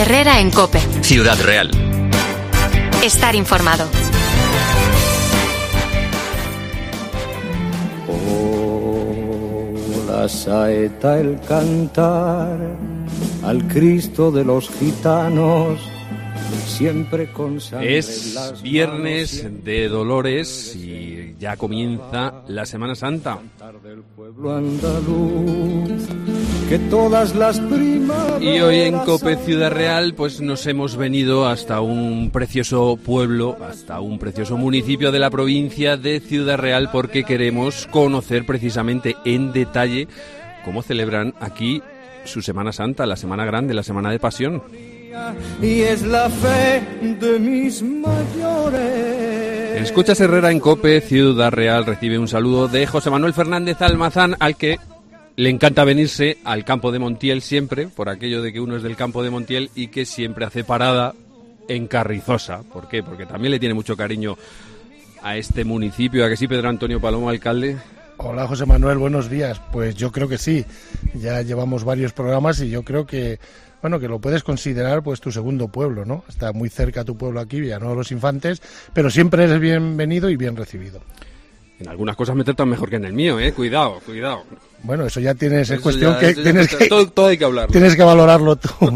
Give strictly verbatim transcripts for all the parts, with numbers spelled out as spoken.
Herrera en COPE. Ciudad Real. Estar informado. Oh, la saeta, el cantar al Cristo de los gitanos, siempre con sangre. Es viernes de Dolores y ya comienza la Semana Santa. Del pueblo andaluz, que todas las primaveras. Y hoy en COPE Ciudad Real pues nos hemos venido hasta un precioso pueblo, hasta un precioso municipio de la provincia de Ciudad Real, porque queremos conocer precisamente en detalle cómo celebran aquí su Semana Santa, la Semana Grande, la Semana de Pasión. Y es la fe de mis mayores. Escuchas Herrera en COPE Ciudad Real. Recibe un saludo de José Manuel Fernández Almazán, al que le encanta venirse al campo de Montiel siempre, por aquello de que uno es del campo de Montiel y que siempre hace parada en Carrizosa. ¿Por qué? Porque también le tiene mucho cariño a este municipio. ¿A que sí, Pedro Antonio Palomo, alcalde? Hola, José Manuel, buenos días. Pues yo creo que sí. Ya llevamos varios programas y yo creo que, bueno, que lo puedes considerar pues tu segundo pueblo, ¿no? Está muy cerca tu pueblo aquí, Villanueva de los Infantes, pero siempre eres bienvenido y bien recibido. En algunas cosas me tratan mejor que en el mío, ¿eh? Cuidado, cuidado. Bueno, eso ya tienes, es eso cuestión ya, que tienes ya, que... Todo, todo hay que hablarlo. Tienes que valorarlo tú.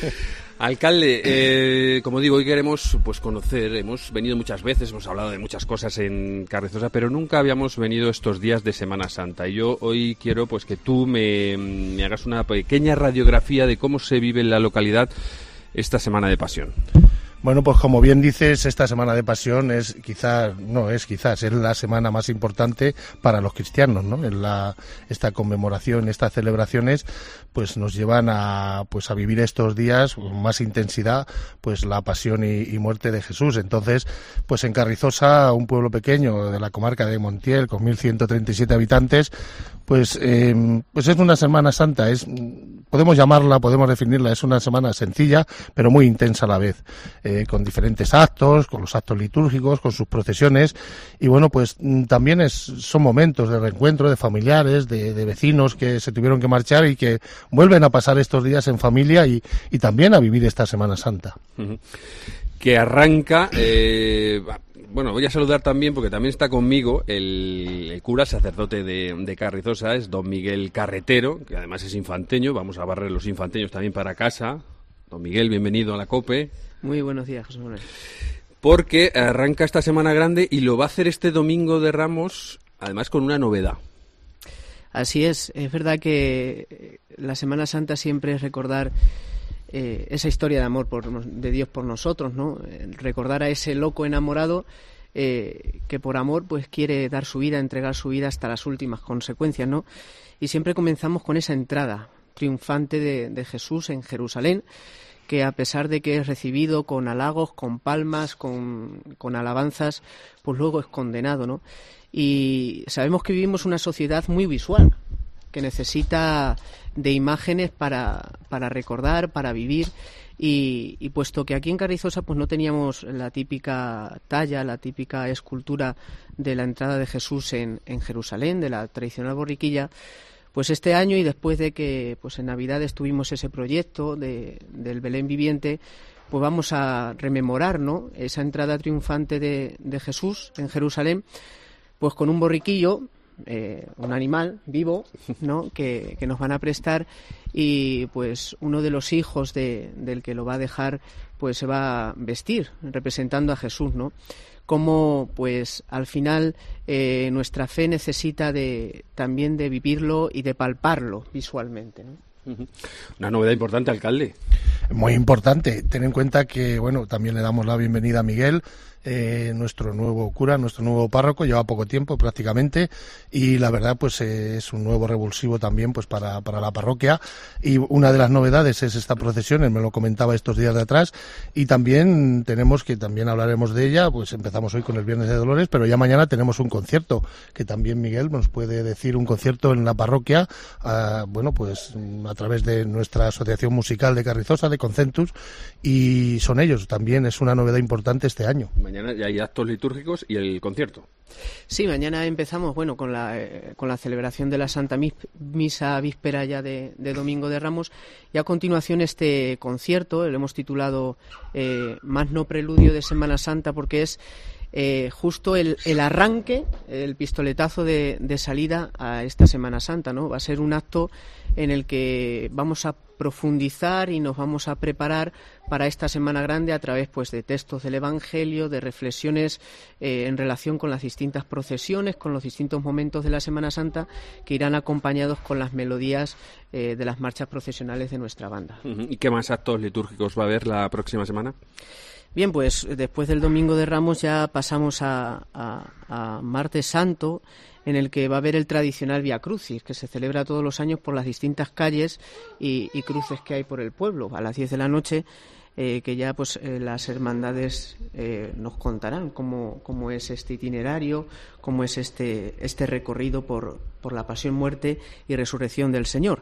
Alcalde, eh, como digo, hoy queremos pues conocer, hemos venido muchas veces, hemos hablado de muchas cosas en Carrizosa, pero nunca habíamos venido estos días de Semana Santa. Y yo hoy quiero pues que tú me, me hagas una pequeña radiografía de cómo se vive en la localidad esta Semana de Pasión. Bueno, pues como bien dices, esta Semana de Pasión es quizás, no es quizás, es la semana más importante para los cristianos, ¿no? En la, esta conmemoración, estas celebraciones, pues nos llevan a, pues a vivir estos días con más intensidad, pues la pasión y, y muerte de Jesús. Entonces, pues en Carrizosa, un pueblo pequeño de la comarca de Montiel, con mil ciento treinta y siete habitantes, pues, eh, pues es una Semana Santa, es, podemos llamarla, podemos definirla, es una semana sencilla, pero muy intensa a la vez. Eh, con diferentes actos, con los actos litúrgicos, con sus procesiones, y bueno, pues también es, son momentos de reencuentro de familiares, de, de vecinos que se tuvieron que marchar y que vuelven a pasar estos días en familia y, y también a vivir esta Semana Santa. Uh-huh. Que arranca, eh, bueno, voy a saludar también porque también está conmigo el, el cura sacerdote de, de Carrizosa, es don Miguel Carretero, que además es infanteño, vamos a barrer los infanteños también para casa. Don Miguel, bienvenido a la COPE. Muy buenos días, José Manuel. Porque arranca esta Semana Grande y lo va a hacer este Domingo de Ramos, además con una novedad. Así es, es verdad que la Semana Santa siempre es recordar eh, esa historia de amor por, de Dios por nosotros, ¿no? Recordar a ese loco enamorado eh, que por amor pues quiere dar su vida, entregar su vida hasta las últimas consecuencias, ¿no? Y siempre comenzamos con esa entrada triunfante de, de Jesús en Jerusalén, que a pesar de que es recibido con halagos, con palmas, con, con alabanzas, pues luego es condenado, ¿no? Y sabemos que vivimos una sociedad muy visual, que necesita de imágenes para, para recordar, para vivir, y, y puesto que aquí en Carrizosa pues no teníamos la típica talla, la típica escultura de la entrada de Jesús en, en Jerusalén, de la tradicional borriquilla, pues este año, y después de que pues en Navidades tuvimos ese proyecto de, del Belén viviente, pues vamos a rememorar, ¿no?, esa entrada triunfante de, de Jesús en Jerusalén, pues con un borriquillo, eh, un animal vivo, ¿no?, que, que nos van a prestar, y pues uno de los hijos de, del que lo va a dejar pues se va a vestir representando a Jesús, ¿no? Cómo pues al final eh, nuestra fe necesita de también de vivirlo y de palparlo visualmente, ¿no? Una novedad importante, alcalde. Muy importante. Ten en cuenta que, bueno, también le damos la bienvenida a Miguel, eh, nuestro nuevo cura, nuestro nuevo párroco, lleva poco tiempo prácticamente, y la verdad pues eh, es un nuevo revulsivo también pues para, para la parroquia, y una de las novedades es esta procesión, él me lo comentaba estos días de atrás, y también tenemos que, también hablaremos de ella, pues empezamos hoy con el Viernes de Dolores, pero ya mañana tenemos un concierto, que también Miguel nos puede decir, un concierto en la parroquia, uh, bueno pues a través de nuestra asociación musical de Carrizosa, de Concentus, y son ellos, también es una novedad importante este año. Mañana ya hay actos litúrgicos y el concierto. Sí, mañana empezamos, bueno, con la eh, con la celebración de la Santa Misa víspera ya de, de Domingo de Ramos, y a continuación este concierto, lo hemos titulado eh, Más no preludio de Semana Santa, porque es eh, justo el, el arranque, el pistoletazo de, de salida a esta Semana Santa, ¿no? Va a ser un acto en el que vamos a profundizar y nos vamos a preparar para esta Semana Grande a través, pues, de textos del Evangelio, de reflexiones eh, en relación con las distintas procesiones, con los distintos momentos de la Semana Santa, que irán acompañados con las melodías eh, de las marchas procesionales de nuestra banda. Uh-huh. ¿Y qué más actos litúrgicos va a haber la próxima semana? Bien, pues después del Domingo de Ramos ya pasamos a, a, a Martes Santo, en el que va a haber el tradicional Vía Crucis, que se celebra todos los años por las distintas calles y, y cruces que hay por el pueblo. A las diez de la noche, eh, que ya pues eh, las hermandades eh, nos contarán cómo, cómo es este itinerario, cómo es este, este recorrido por, por la pasión, muerte y resurrección del Señor.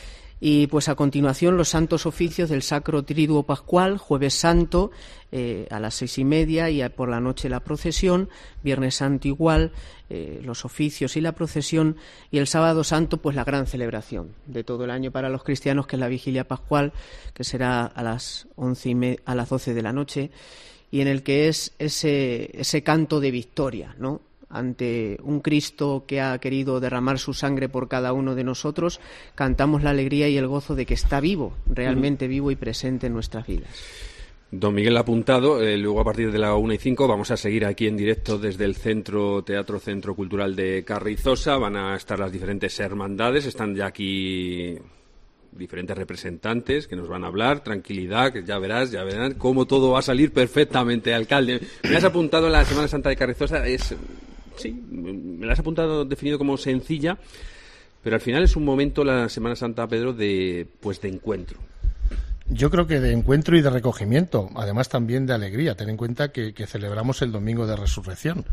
Y pues a continuación los santos oficios del Sacro Triduo Pascual, Jueves Santo eh, a las seis y media, y por la noche la procesión, Viernes Santo igual, eh, los oficios y la procesión, y el Sábado Santo pues la gran celebración de todo el año para los cristianos, que es la Vigilia Pascual, que será a las once y me- a las doce de la noche, y en el que es ese, ese canto de victoria, ¿no? Ante un Cristo que ha querido derramar su sangre por cada uno de nosotros, cantamos la alegría y el gozo de que está vivo, realmente vivo y presente en nuestras vidas. Don Miguel apuntado, eh, luego a partir de la una y cinco vamos a seguir aquí en directo desde el Centro Teatro Centro Cultural de Carrizosa. Van a estar las diferentes hermandades, están ya aquí diferentes representantes que nos van a hablar. Tranquilidad, que ya verás, ya verán cómo todo va a salir perfectamente, alcalde. Me has apuntado la Semana Santa de Carrizosa, es... Sí, me la has apuntado, definido como sencilla, pero al final es un momento, la Semana Santa, Pedro, de pues de encuentro. Yo creo que de encuentro y de recogimiento, además también de alegría. Ten en cuenta que, que celebramos el Domingo de Resurrección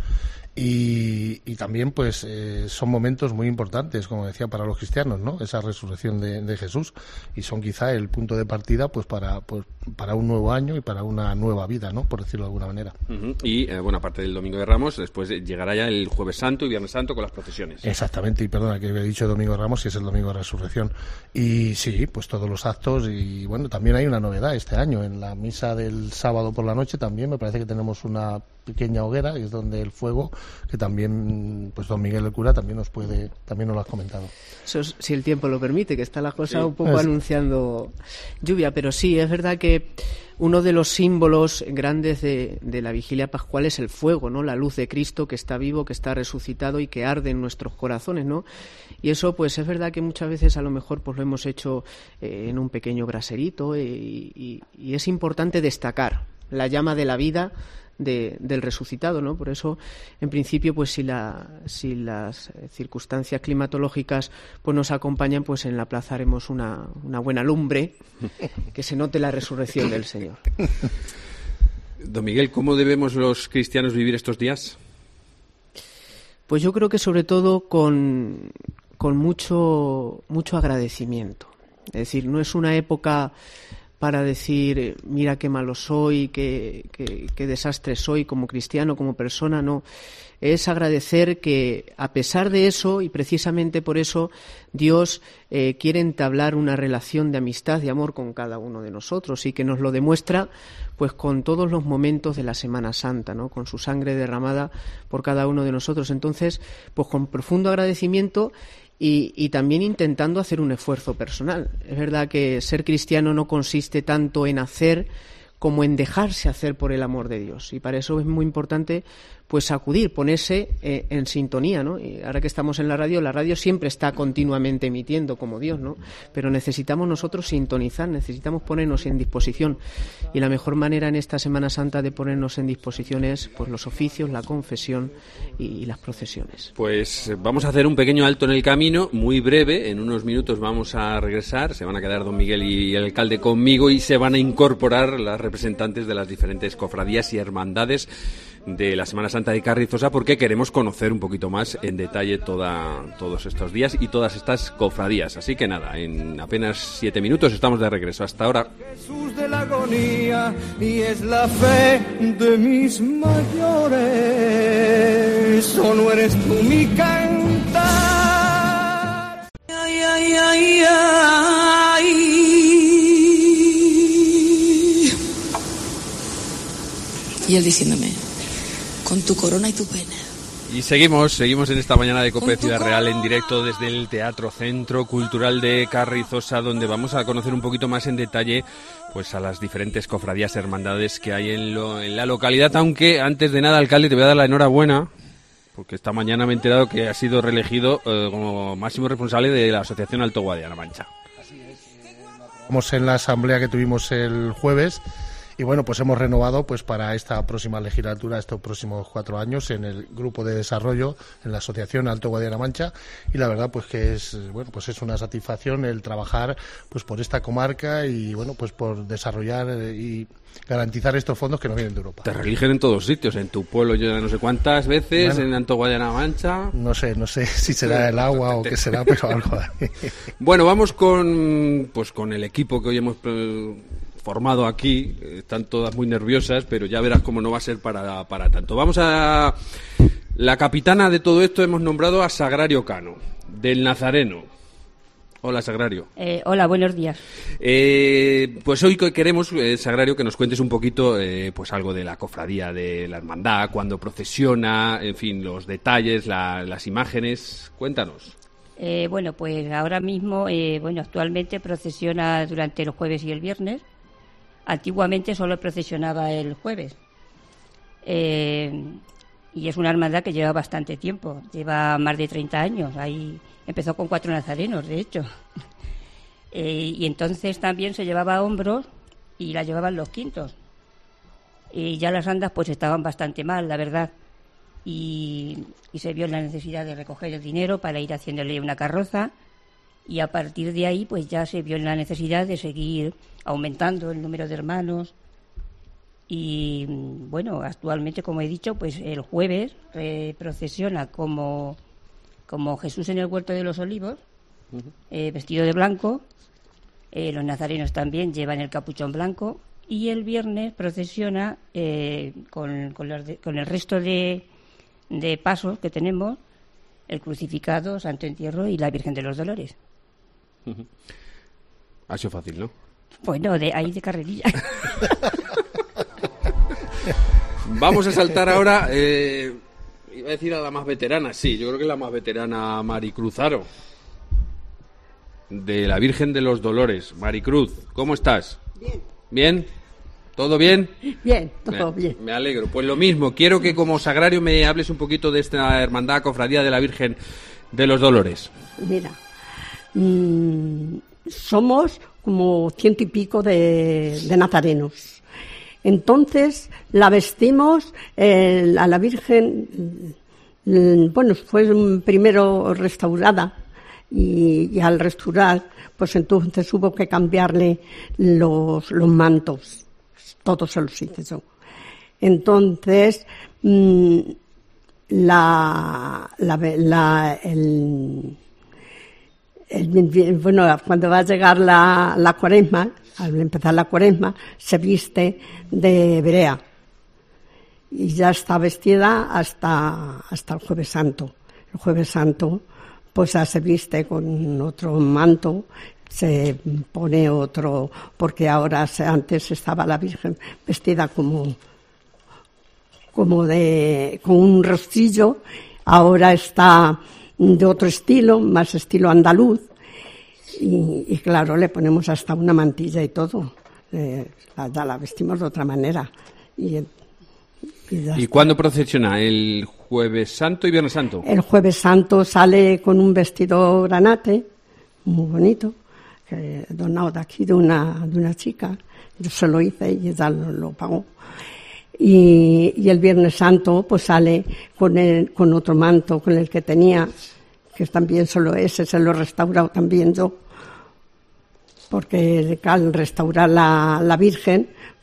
y, y también pues eh, son momentos muy importantes, como decía, para los cristianos, ¿no? Esa resurrección de, de Jesús, y son quizá el punto de partida pues para pues para un nuevo año y para una nueva vida, ¿no? Por decirlo de alguna manera. Uh-huh. Y eh, bueno, aparte del Domingo de Ramos, después llegará ya el Jueves Santo y Viernes Santo con las procesiones. Exactamente, y perdona que he dicho Domingo de Ramos, que es el Domingo de Resurrección. Y sí, pues todos los actos, y bueno, también hay una novedad este año. En la misa del sábado por la noche también me parece que tenemos una pequeña hoguera, y es donde el fuego, que también pues don Miguel el cura también nos puede, también nos lo has comentado. Eso es, si el tiempo lo permite, que está la cosa sí. un poco es... anunciando lluvia, pero sí, es verdad que uno de los símbolos grandes de, de la Vigilia Pascual es el fuego, ¿no? La luz de Cristo que está vivo, que está resucitado y que arde en nuestros corazones, ¿no? Y eso, pues es verdad que muchas veces a lo mejor pues lo hemos hecho eh, en un pequeño braserito, eh, y, y, y es importante destacar la llama de la vida De, del resucitado, ¿no? Por eso, en principio, pues si la si las circunstancias climatológicas pues nos acompañan, pues en la plaza haremos una, una buena lumbre, que se note la resurrección del Señor. Don Miguel, ¿cómo debemos los cristianos vivir estos días? Pues yo creo que sobre todo con, con mucho mucho agradecimiento. Es decir, no es una época para decir, mira qué malo soy, qué, qué, qué desastre soy como cristiano, como persona, no. Es agradecer que, a pesar de eso, y precisamente por eso, Dios eh, quiere entablar una relación de amistad, de amor con cada uno de nosotros, y que nos lo demuestra pues con todos los momentos de la Semana Santa, ¿no? Con su sangre derramada por cada uno de nosotros. Entonces, pues con profundo agradecimiento, Y, y también intentando hacer un esfuerzo personal. Es verdad que ser cristiano no consiste tanto en hacer como en dejarse hacer por el amor de Dios. Y para eso es muy importante pues acudir, ponerse eh, en sintonía, ¿no? Y ahora que estamos en la radio, la radio siempre está continuamente emitiendo como Dios, ¿no? Pero necesitamos nosotros sintonizar, necesitamos ponernos en disposición. Y la mejor manera en esta Semana Santa de ponernos en disposición es pues los oficios, la confesión y, y las procesiones. Pues vamos a hacer un pequeño alto en el camino, muy breve. En unos minutos vamos a regresar. Se van a quedar don Miguel y el alcalde conmigo y se van a incorporar las representantes de las diferentes cofradías y hermandades de la Semana Santa de Carrizosa, porque queremos conocer un poquito más en detalle toda, todos estos días y todas estas cofradías. Así que nada, en apenas siete minutos estamos de regreso. Hasta ahora. Jesús de la agonía, y es la fe de mis mayores. ¿O no eres tú mi cantar? Ay, ay, ay, ay. Y él diciéndome, con tu corona y tu pena. Y seguimos, seguimos en esta mañana de COPE Ciudad Real en directo desde el Teatro Centro Cultural de Carrizosa, donde vamos a conocer un poquito más en detalle pues a las diferentes cofradías, hermandades que hay en, lo, en la localidad. Aunque antes de nada, alcalde, te voy a dar la enhorabuena, porque esta mañana me he enterado que has sido reelegido eh, como máximo responsable de la Asociación Alto Guadiana Mancha. Así es. Estamos en la asamblea que tuvimos el jueves. Y bueno, pues hemos renovado pues para esta próxima legislatura, estos próximos cuatro años, en el grupo de desarrollo, en la Asociación Alto Guadiana Mancha, y la verdad pues que es bueno pues es una satisfacción el trabajar pues por esta comarca y bueno pues por desarrollar y garantizar estos fondos que nos vienen de Europa. Te reeligen en todos sitios, en tu pueblo yo no sé cuántas veces, bueno, en Alto Guadiana Mancha. No sé, no sé si será el agua o qué será, pero algo hay. Bueno, vamos con pues con el equipo que hoy hemos formado aquí. Están todas muy nerviosas, pero ya verás cómo no va a ser para, para tanto. Vamos a... La capitana de todo esto hemos nombrado a Sagrario Cano, del Nazareno. Hola, Sagrario. Eh, hola, buenos días. Eh, pues hoy queremos, eh, Sagrario, que nos cuentes un poquito eh, pues algo de la cofradía, de la hermandad, cuando procesiona, en fin, los detalles, la, las imágenes. Cuéntanos. Eh, bueno, pues ahora mismo, eh, bueno, actualmente procesiona durante el jueves y el viernes. Antiguamente solo procesionaba el jueves. Eh, y es una hermandad que lleva bastante tiempo, lleva más de treinta años. Ahí empezó con cuatro nazarenos, de hecho. Eh, y entonces también se llevaba a hombros y la llevaban los quintos. Y ya las andas pues estaban bastante mal, la verdad. Y, y se vio la necesidad de recoger el dinero para ir haciéndole una carroza. Y a partir de ahí pues ya se vio la necesidad de seguir aumentando el número de hermanos. Y bueno, actualmente, como he dicho, pues el jueves eh, procesiona como, como Jesús en el Huerto de los Olivos, uh-huh. eh, vestido de blanco. Eh, los nazarenos también llevan el capuchón blanco. Y el viernes procesiona eh, con, con, los de, con el resto de, de pasos que tenemos, el crucificado, Santo Entierro y la Virgen de los Dolores. Uh-huh. Ha sido fácil, ¿no? Bueno, de ahí de carrerilla. Vamos a saltar ahora, eh, iba a decir a la más veterana, sí, yo creo que la más veterana, Maricruz Aro, de la Virgen de los Dolores. Maricruz, ¿cómo estás? Bien. ¿Bien? ¿Todo bien? Bien, todo me, bien. Me alegro. Pues lo mismo, quiero que como sagrario me hables un poquito de esta hermandad, cofradía de la Virgen de los Dolores. Mira, mmm, somos como ciento y pico de, de nazarenos. Entonces la vestimos eh, a la Virgen, eh, bueno, fue primero restaurada y, y al restaurar, pues entonces hubo que cambiarle los, los mantos, todo se los hice yo. Entonces, mmm, la, la, la, el, el, bueno, cuando va a llegar la, la cuaresma, al empezar la cuaresma, se viste de brea y ya está vestida hasta, hasta el Jueves Santo. El Jueves Santo pues ya se viste con otro manto, se pone otro, porque ahora se, antes estaba la Virgen vestida como, como de, con un rostrillo, ahora está de otro estilo, más estilo andaluz. Y, y claro, le ponemos hasta una mantilla y todo. Eh, la, la vestimos de otra manera. ¿Y, y, ¿Y cuándo procesiona? ¿El Jueves Santo y Viernes Santo? El Jueves Santo sale con un vestido granate, muy bonito, que donado de aquí de una, de una chica. Yo se lo hice y ella lo, lo pagó. Y, y el Viernes Santo pues sale con, el, con otro manto, con el que tenía, que también solo ese, se lo he restaurado también yo, porque al restaurar la, la Virgen,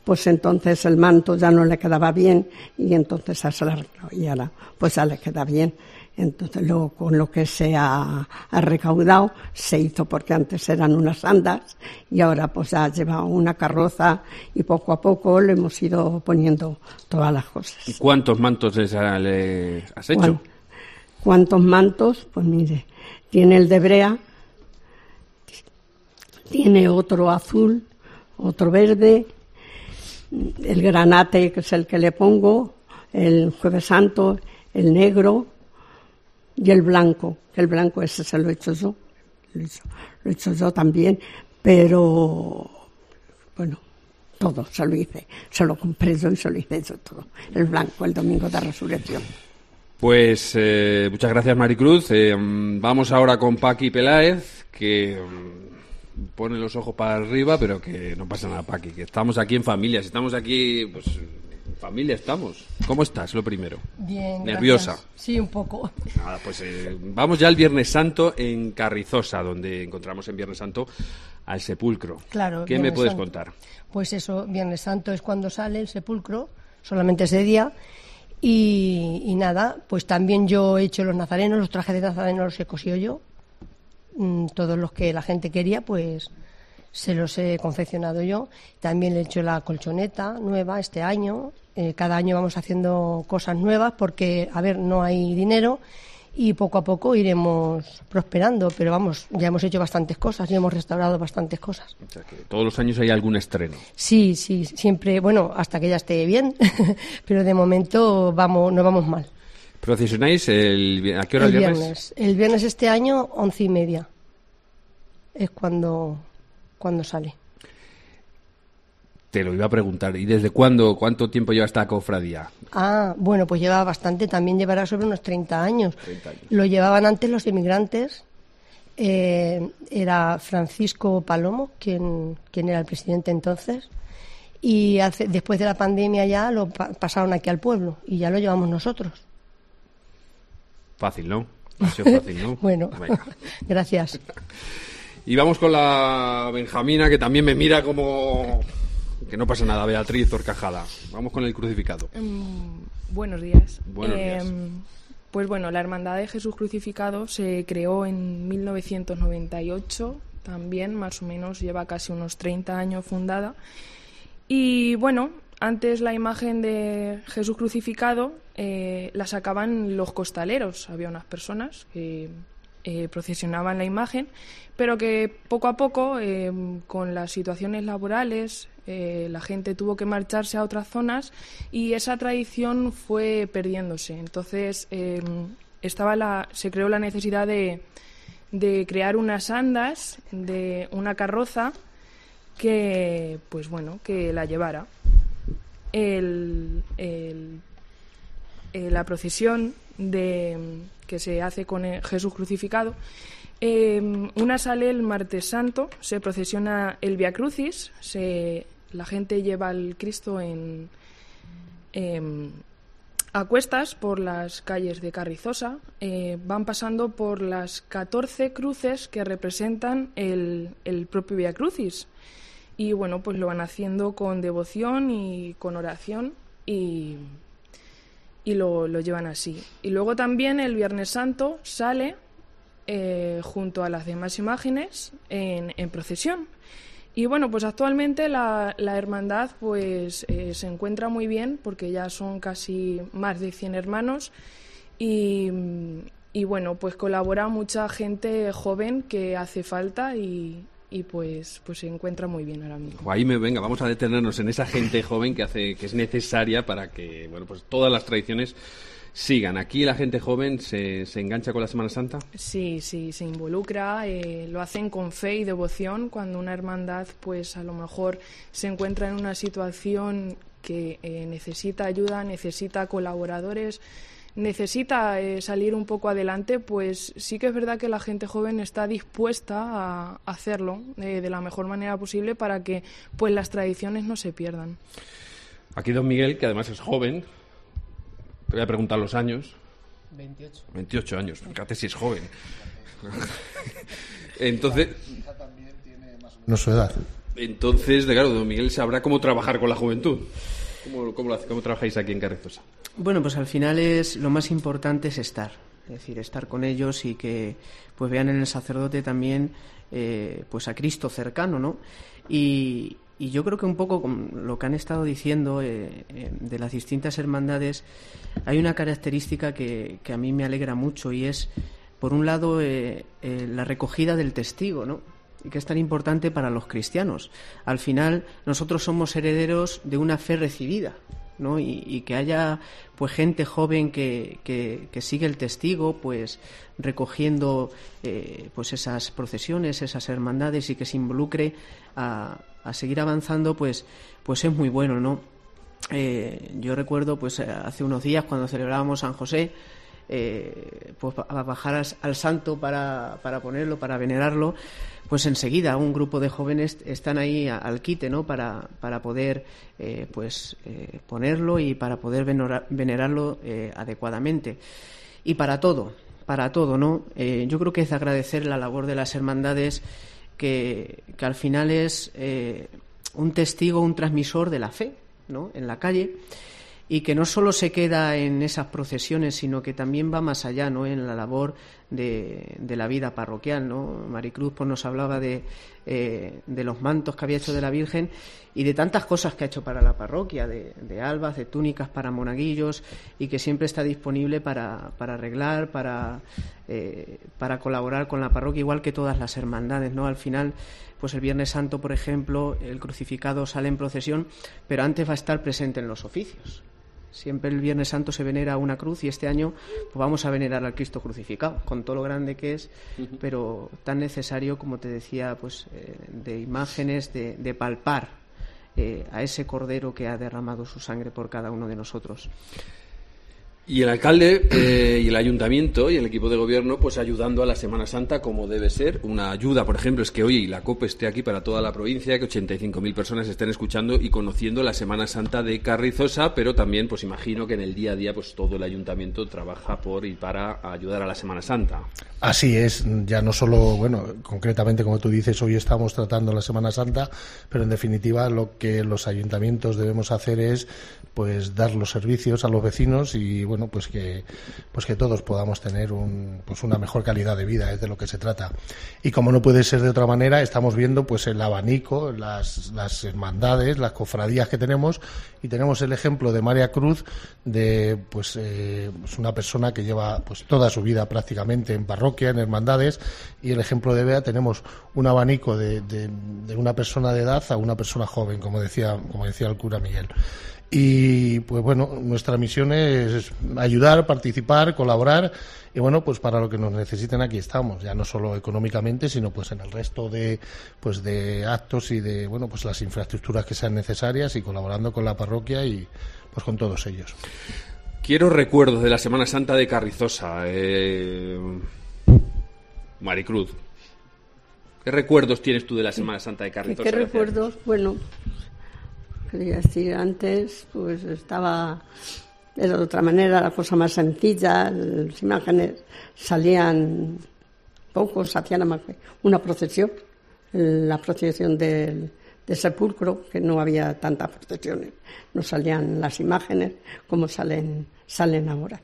pues entonces el manto ya no le quedaba bien y entonces se la arregló y ahora pues ya le queda bien. Entonces luego con lo que se ha, ha recaudado se hizo, porque antes eran unas andas y ahora pues ya lleva una carroza y poco a poco le hemos ido poniendo todas las cosas. ¿Y cuántos mantos les ha, le has hecho? ¿Cuán, ¿Cuántos mantos? Pues mire, tiene el de brea, tiene otro azul, otro verde, el granate, que es el que le pongo, el Jueves Santo, el negro y el blanco, que el blanco ese se lo he hecho yo, lo he hecho, lo he hecho yo también, pero bueno, todo se lo hice, se lo compré yo y se lo hice yo todo, el blanco, el domingo de resurrección. Pues eh, muchas gracias, Maricruz. Eh, vamos ahora con Paqui Peláez, que um, pone los ojos para arriba, pero que no pasa nada, Paqui, que estamos aquí en familia, si estamos aquí, pues familia estamos. ¿Cómo estás, lo primero? Bien, ¿Nerviosa? Gracias. Sí, un poco. Nada, pues eh, vamos ya al Viernes Santo en Carrizosa, donde encontramos en Viernes Santo al sepulcro. Claro. ¿Qué Viernes me puedes Santo. contar? Pues eso, Viernes Santo es cuando sale el sepulcro, solamente ese día. Y, y nada, pues también yo he hecho los nazarenos, los trajes de nazarenos los he cosido yo. Mm, todos los que la gente quería, pues se los he confeccionado yo. También le he hecho la colchoneta nueva este año. Eh, cada año vamos haciendo cosas nuevas porque, a ver, no hay dinero y poco a poco iremos prosperando. Pero vamos, ya hemos hecho bastantes cosas y hemos restaurado bastantes cosas. O sea, que todos los años hay algún estreno. Sí, sí, siempre, bueno, hasta que ya esté bien, pero de momento vamos, no vamos mal. ¿Procesionáis el, a qué hora el el viernes? viernes? El viernes este año, once y media. Es cuando, cuando sale. Te lo iba a preguntar. ¿Y desde cuándo, cuánto tiempo lleva esta cofradía? Ah, bueno, pues lleva bastante, también llevará sobre unos treinta años. treinta años. Lo llevaban antes los inmigrantes. Eh, era Francisco Palomo, quien, quien era el presidente entonces. Y hace, después de la pandemia ya lo pa- pasaron aquí al pueblo y ya lo llevamos nosotros. Fácil, ¿no? Ha sido fácil, ¿no? Bueno, Venga. gracias. Y vamos con la Benjamina, que también me mira como... Que no pasa nada, Beatriz Horcajada. Vamos con el crucificado. Um, buenos días. Buenos días. Eh, pues bueno, la Hermandad de Jesús Crucificado se creó en mil novecientos noventa y ocho, también más o menos lleva casi unos treinta años fundada. Y bueno, antes la imagen de Jesús Crucificado eh, la sacaban los costaleros. Había unas personas que eh, procesionaban la imagen, pero que poco a poco, eh, con las situaciones laborales, eh, la gente tuvo que marcharse a otras zonas y esa tradición fue perdiéndose. Entonces eh, estaba la, se creó la necesidad de, de crear unas andas, de una carroza que, pues bueno, que la llevara. El, el, eh, la procesión de, que se hace con el Jesús Crucificado, eh, una sale el martes santo, se procesiona el Vía Crucis, se, la gente lleva al Cristo en, eh, a cuestas por las calles de Carrizosa, eh, van pasando por las catorce cruces que representan el, el propio Vía Crucis. Y bueno, pues lo van haciendo con devoción y con oración y, y lo, lo llevan así. Y luego también el Viernes Santo sale eh, junto a las demás imágenes en, en procesión. Y bueno, pues actualmente la, la hermandad pues eh, se encuentra muy bien porque ya son casi más de cien hermanos y, y bueno, pues colabora mucha gente joven que hace falta y... y pues pues se encuentra muy bien ahora mismo. Ahí me venga, vamos a detenernos en esa gente joven que hace que es necesaria para que bueno pues todas las tradiciones sigan. Aquí la gente joven se, se engancha con la Semana Santa. Sí, sí, se involucra, eh, lo hacen con fe y devoción. Cuando una hermandad pues a lo mejor se encuentra en una situación que eh, necesita ayuda, necesita colaboradores, necesita eh, salir un poco adelante, pues sí que es verdad que la gente joven está dispuesta a hacerlo eh, de la mejor manera posible para que pues las tradiciones no se pierdan. Aquí don Miguel, que además es joven, te voy a preguntar los años. veintiocho. veintiocho años, fíjate si es joven. Entonces... No su edad. Entonces, de claro, don Miguel sabrá cómo trabajar con la juventud. ¿Cómo, cómo, lo hace, cómo trabajáis aquí en Carrizosa? Bueno, pues al final es lo más importante es estar, es decir, estar con ellos y que pues vean en el sacerdote también eh, pues a Cristo cercano, ¿no? Y, y yo creo que un poco con lo que han estado diciendo eh, eh, de las distintas hermandades, hay una característica que, que a mí me alegra mucho y es, por un lado, eh, eh, la recogida del testigo, ¿no? Y que es tan importante para los cristianos. Al final, nosotros somos herederos de una fe recibida, ¿no? Y, y que haya pues gente joven que, que, que sigue el testigo, pues recogiendo eh, pues esas procesiones, esas hermandades, y que se involucre a, a seguir avanzando, pues pues es muy bueno, ¿no? Eh, yo recuerdo pues hace unos días cuando celebrábamos San José, eh, pues a bajar al, al santo para, para ponerlo, para venerarlo, pues enseguida un grupo de jóvenes están ahí al quite, ¿no? Para, para poder eh, pues eh, ponerlo y para poder venerar, venerarlo eh, adecuadamente. Y para todo, para todo, ¿no? Eh, yo creo que es de agradecer la labor de las hermandades, que, que al final es eh, un testigo, un transmisor de la fe, ¿no? En la calle, y que no solo se queda en esas procesiones, sino que también va más allá, ¿no? En la labor de, de la vida parroquial, ¿no? Maricruz pues nos hablaba de, eh, de los mantos que había hecho de la Virgen y de tantas cosas que ha hecho para la parroquia, de, de albas, de túnicas para monaguillos, y que siempre está disponible para, para arreglar, para, eh, para colaborar con la parroquia, igual que todas las hermandades, ¿no? Al final, pues el Viernes Santo, por ejemplo, el crucificado sale en procesión, pero antes va a estar presente en los oficios. Siempre el Viernes Santo se venera una cruz, y este año pues vamos a venerar al Cristo crucificado, con todo lo grande que es, uh-huh. pero tan necesario, como te decía, pues eh, de imágenes, de, de palpar eh, a ese Cordero que ha derramado su sangre por cada uno de nosotros. Y el alcalde eh, y el ayuntamiento y el equipo de gobierno pues ayudando a la Semana Santa como debe ser. Una ayuda, por ejemplo, es que hoy la COPE esté aquí para toda la provincia, que ochenta y cinco mil personas estén escuchando y conociendo la Semana Santa de Carrizosa, pero también pues imagino que en el día a día pues todo el ayuntamiento trabaja por y para ayudar a la Semana Santa. Así es, ya no solo, bueno, concretamente como tú dices, hoy estamos tratando la Semana Santa, pero en definitiva lo que los ayuntamientos debemos hacer es pues dar los servicios a los vecinos y bueno, pues que pues que todos podamos tener un, pues una mejor calidad de vida, es de lo que se trata. Y como no puede ser de otra manera, estamos viendo pues el abanico, las, las hermandades, las cofradías que tenemos, y tenemos el ejemplo de María Cruz, de pues, eh, pues una persona que lleva pues toda su vida prácticamente en parroquia, en hermandades, y el ejemplo de Bea, tenemos un abanico de, de, de una persona de edad a una persona joven, como decía, como decía el cura Miguel. Y pues bueno, nuestra misión es ayudar, participar, colaborar, y bueno, pues para lo que nos necesiten aquí estamos, ya no solo económicamente, sino pues en el resto de pues de actos y de bueno, pues las infraestructuras que sean necesarias, y colaborando con la parroquia y pues con todos ellos. Quiero recuerdos de la Semana Santa de Carrizosa, eh... Maricruz. ¿Qué recuerdos tienes tú de la Semana Santa de Carrizosa? ¿Qué, qué recuerdos? Bueno, quería decir, antes pues estaba era de otra manera, la cosa más sencilla, las imágenes salían pocos, hacían una procesión, la procesión del, del sepulcro, que no había tantas procesiones, no salían las imágenes como salen, salen ahora.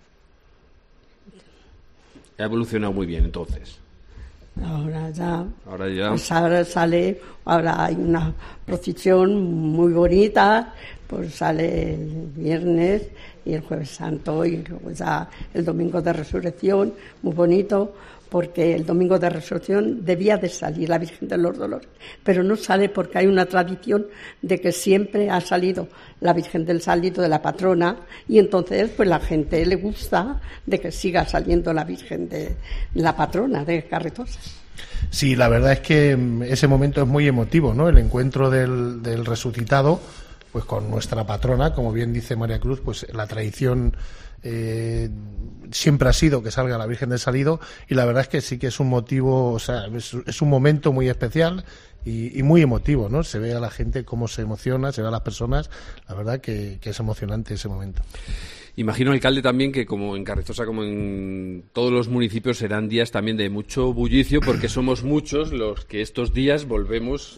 Ha evolucionado muy bien entonces. Ahora ya, ahora ya. Pues ahora sale, ahora hay una procesión muy bonita, pues sale el viernes y el Jueves Santo, y luego ya el Domingo de Resurrección, muy bonito, porque el Domingo de Resurrección debía de salir la Virgen de los Dolores, pero no sale porque hay una tradición de que siempre ha salido la Virgen del Salito, de la patrona, y entonces pues la gente le gusta de que siga saliendo la Virgen de la patrona de Carrizosa. Sí, la verdad es que ese momento es muy emotivo, ¿no? El encuentro del, del resucitado pues con nuestra patrona, como bien dice María Cruz, pues la tradición eh, siempre ha sido que salga la Virgen del Salido, y la verdad es que sí que es un motivo, o sea, es, es un momento muy especial y, y muy emotivo, ¿no? Se ve a la gente cómo se emociona, se ve a las personas, la verdad que, que es emocionante ese momento. Imagino, alcalde, también que como en Carrizosa, como en todos los municipios, serán días también de mucho bullicio, porque somos muchos los que estos días volvemos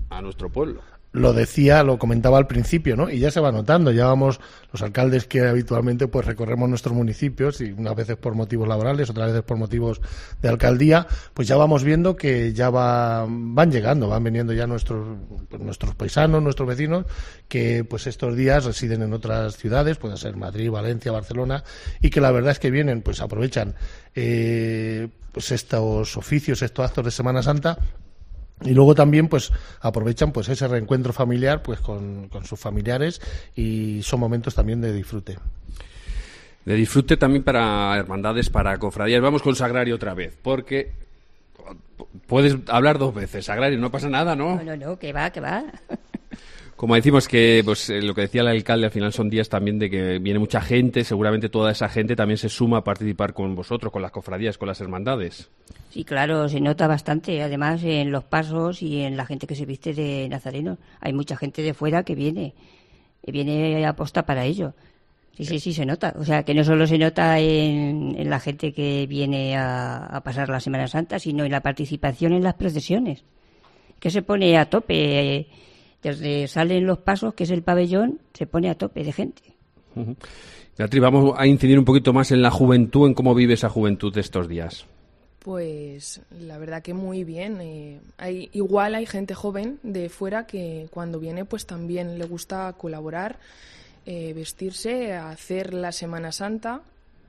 a nuestro pueblo. Lo decía, lo comentaba al principio, ¿no? Y ya se va notando. Ya vamos, los alcaldes que habitualmente pues recorremos nuestros municipios, y unas veces por motivos laborales, otras veces por motivos de alcaldía, pues ya vamos viendo que ya va, van llegando, van viniendo ya nuestros pues nuestros paisanos, nuestros vecinos, que pues estos días residen en otras ciudades, puede ser Madrid, Valencia, Barcelona, y que la verdad es que vienen, pues aprovechan eh, pues estos oficios, estos actos de Semana Santa. Y luego también pues aprovechan pues ese reencuentro familiar pues con, con sus familiares, y son momentos también de disfrute. De disfrute también para hermandades, para cofradías. Vamos con Sagrario otra vez, porque puedes hablar dos veces, Sagrario, no pasa nada, ¿no? No, no, no, que va, que va. Como decimos que pues eh, lo que decía el alcalde, al final son días también de que viene mucha gente, seguramente toda esa gente también se suma a participar con vosotros, con las cofradías, con las hermandades. Sí, claro, se nota bastante, además en los pasos y en la gente que se viste de nazareno. Hay mucha gente de fuera que viene, que viene a posta para ello. Sí, sí, sí, se nota. O sea, que no solo se nota en, en la gente que viene a, a pasar la Semana Santa, sino en la participación en las procesiones, que se pone a tope. Desde salen los pasos, que es el pabellón, se pone a tope de gente. Uh-huh. Beatriz, vamos a incidir un poquito más en la juventud, en cómo vive esa juventud de estos días. Pues la verdad que muy bien. Eh, hay, igual hay gente joven de fuera que cuando viene pues también le gusta colaborar, eh, vestirse, hacer la Semana Santa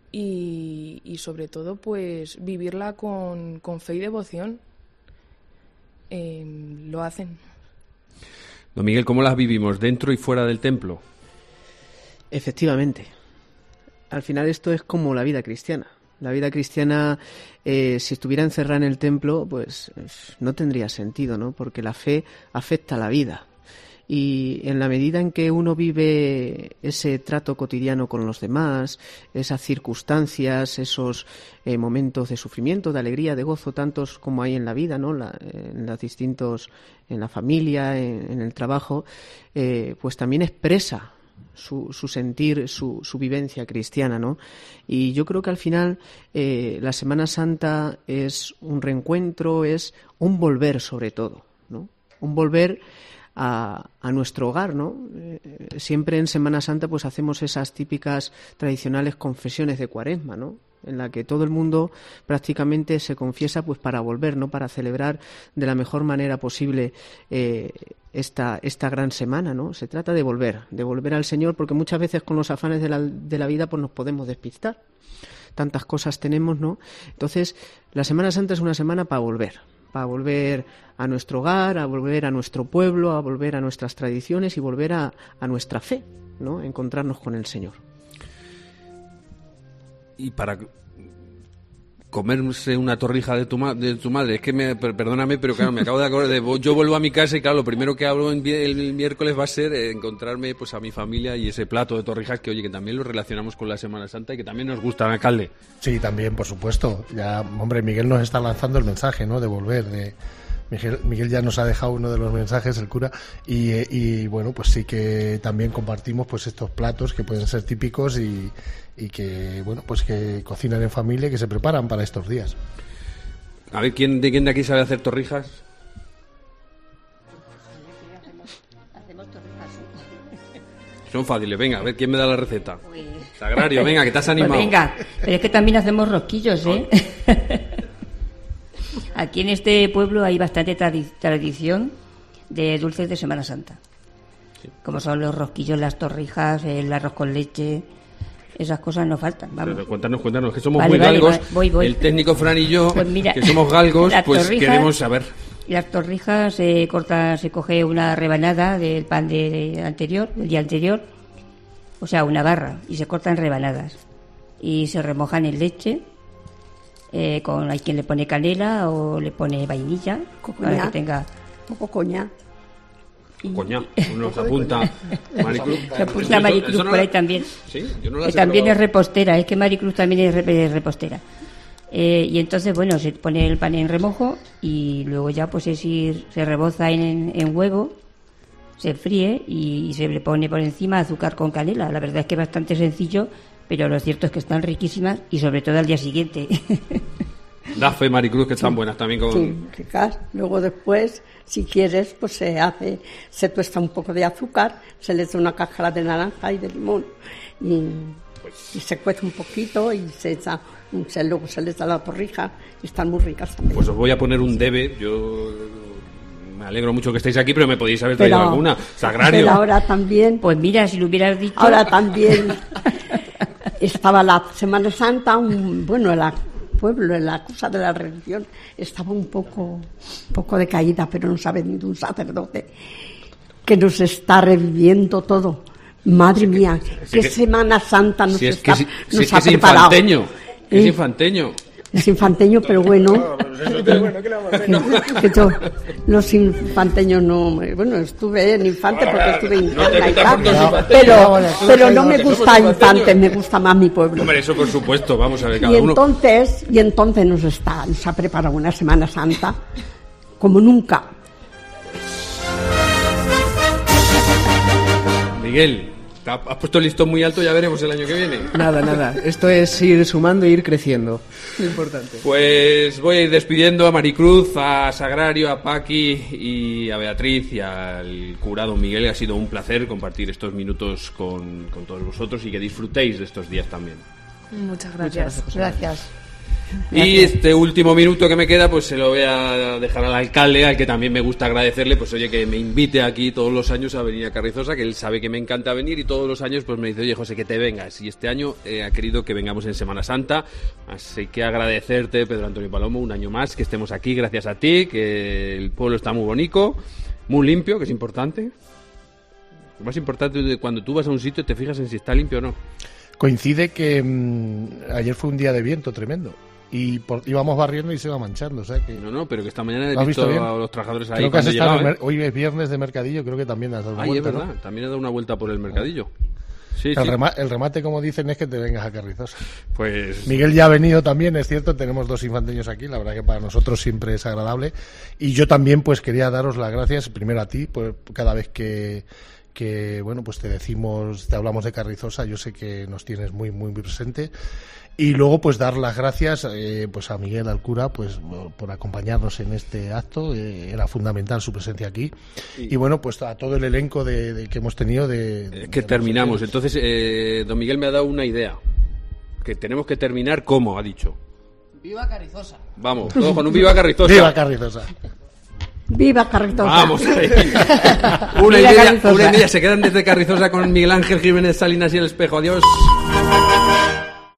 y, y sobre todo pues vivirla con, con fe y devoción. Eh, lo hacen. Don Miguel, ¿cómo las vivimos dentro y fuera del templo? Efectivamente. Al final esto es como la vida cristiana. La vida cristiana, eh, si estuviera encerrada en el templo, pues no tendría sentido, ¿no? Porque la fe afecta a la vida. Y en la medida en que uno vive ese trato cotidiano con los demás, esas circunstancias, esos eh, momentos de sufrimiento, de alegría, de gozo, tantos como hay en la vida, ¿no? La, en los distintos, en la familia, en, en el trabajo, eh, pues también expresa su, su sentir, su, su vivencia cristiana, ¿no? Y yo creo que al final eh, la Semana Santa es un reencuentro, es un volver sobre todo, ¿no? Un volver A, a nuestro hogar, ¿no? Eh, siempre en Semana Santa pues hacemos esas típicas tradicionales confesiones de Cuaresma, ¿no? En la que todo el mundo prácticamente se confiesa pues para volver, ¿no? Para celebrar de la mejor manera posible eh, esta esta gran semana, ¿no? Se trata de volver, de volver al Señor, porque muchas veces con los afanes de la, de la vida pues nos podemos despistar. Tantas cosas tenemos, ¿no? Entonces, la Semana Santa es una semana para volver. Para volver a nuestro hogar, a volver a nuestro pueblo, a volver a nuestras tradiciones y volver a, a nuestra fe, ¿no? Encontrarnos con el Señor. Y para comerse una torrija de tu, ma- de tu madre, es que me, per- perdóname, pero claro, me acabo de acordar de, yo vuelvo a mi casa y claro, lo primero que hablo el, el miércoles va a ser eh, encontrarme pues a mi familia y ese plato de torrijas que, oye, que también lo relacionamos con la Semana Santa y que también nos gusta, alcalde. Sí, también, por supuesto. Ya, hombre, Miguel nos está lanzando el mensaje, ¿no? De volver, de... Miguel, Miguel ya nos ha dejado uno de los mensajes, el cura, y, y bueno, pues sí que también compartimos pues estos platos que pueden ser típicos y, y que, bueno, pues que cocinan en familia y que se preparan para estos días. A ver, ¿quién de quién de aquí sabe hacer torrijas? Son fáciles, venga, a ver, ¿quién me da la receta? Pues... Sagrario, venga, que te has animado. Pues venga, pero es que también hacemos rosquillos, ¿eh? Aquí en este pueblo hay bastante tradi- tradición de dulces de Semana Santa. Sí. Como son los rosquillos, las torrijas, el arroz con leche, esas cosas no faltan, vamos. Pero cuéntanos, cuéntanos, que somos vale, muy vale, galgos, va, voy, voy. El técnico Fran y yo, pues mira, que somos galgos, pues torrijas, queremos saber. Las torrijas se corta, se coge una rebanada del pan de, de anterior, del día anterior, o sea, una barra, y se cortan rebanadas. Y se remojan en leche. Eh, con hay quien le pone canela o le pone vainilla Cocoña. para que tenga poco coña coña uno se apunta Maricruz se apunta Maricruz por ahí también. ¿Sí? Yo no la que también probado. Es repostera, es que Maricruz también es, rep- es repostera eh, y entonces bueno, se pone el pan en remojo y luego ya pues es ir, se reboza en, en huevo, se fríe y se le pone por encima azúcar con canela. La verdad es que es bastante sencillo, pero lo cierto es que están riquísimas y sobre todo al día siguiente. Da fe, Maricruz, que están sí. buenas también con... Sí, ricas. Luego después, si quieres, pues se hace, se tuesta un poco de azúcar, se le echa una cáscara de naranja y de limón y, pues... y se cuece un poquito y se echa, se, luego se le echa la torrija y están muy ricas también. Pues os voy a poner un debe, yo... Me alegro mucho que estéis aquí, pero me podéis haber traído pero, alguna. Sagrario. Pero ahora también... Pues mira, si lo hubieras dicho... Ahora también estaba la Semana Santa, un, bueno, el pueblo, la cosa de la religión, estaba un poco, un poco decaída, pero nos ha venido un sacerdote que nos está reviviendo todo. Madre mía, si qué que, Semana Santa nos, si es está, que, si, nos si ha es que preparado. Es infanteño, ¿Eh? es infanteño. Es infanteño, pero bueno. Que yo, los infanteños no. Bueno, estuve en infante porque estuve interna y tal. Pero, pero no me gusta infante, me gusta más mi pueblo. Hombre, eso por supuesto, vamos a ver cada y uno. Entonces, y entonces nos está, nos ha preparado una Semana Santa como nunca. Miguel, has puesto el listón muy alto, ya veremos el año que viene. Nada, nada. Esto es ir sumando e ir creciendo. Lo importante. Pues voy a ir despidiendo a Maricruz, a Sagrario, a Paqui y a Beatriz y al curado Miguel. Ha sido un placer compartir estos minutos con, con todos vosotros y que disfrutéis de estos días también. Muchas gracias. Muchas gracias. Y este último minuto que me queda, pues se lo voy a dejar al alcalde, al que también me gusta agradecerle, pues oye, que me invite aquí todos los años a venir a Carrizosa, que él sabe que me encanta venir y todos los años pues me dice, oye, José, que te vengas. Y este año eh, ha querido que vengamos en Semana Santa, así que agradecerte, Pedro Antonio Palomo, un año más que estemos aquí, gracias a ti, que el pueblo está muy bonito, muy limpio, que es importante. Lo más importante es cuando tú vas a un sitio te fijas en si está limpio o no. Coincide que mmm, ayer fue un día de viento tremendo. Y por, íbamos barriendo y se iba manchando, o sea que... No, no, pero que esta mañana he visto, visto a los trabajadores ahí. Creo que has estado llegaba, mer- ¿eh? Hoy es viernes de mercadillo, creo que también has dado una Ay, vuelta, es verdad, ¿no? También he dado una vuelta por el mercadillo. Sí, el, sí. Rema- el remate, como dicen, es que te vengas a Carrizosa. Pues... Miguel ya ha venido también, es cierto, tenemos dos infanteños aquí, la verdad que para nosotros siempre es agradable. Y yo también pues quería daros las gracias, primero a ti, pues cada vez que... que bueno, pues te decimos, te hablamos de Carrizosa, yo sé que nos tienes muy muy, muy presente. Y luego pues dar las gracias eh, pues a Miguel, al cura, pues por acompañarnos en este acto, eh, era fundamental su presencia aquí. Sí. Y bueno, pues a todo el elenco de, de que hemos tenido de... de es que de terminamos, entonces eh, don Miguel me ha dado una idea, que tenemos que terminar como ha dicho. ¡Viva Carrizosa! Vamos, todos con un viva Carrizosa. ¡Viva Carrizosa! ¡Viva Carrizosa! Vamos ahí. Una, y media, una y media se quedan desde Carrizosa con Miguel Ángel Jiménez Salinas y el Espejo. Adiós.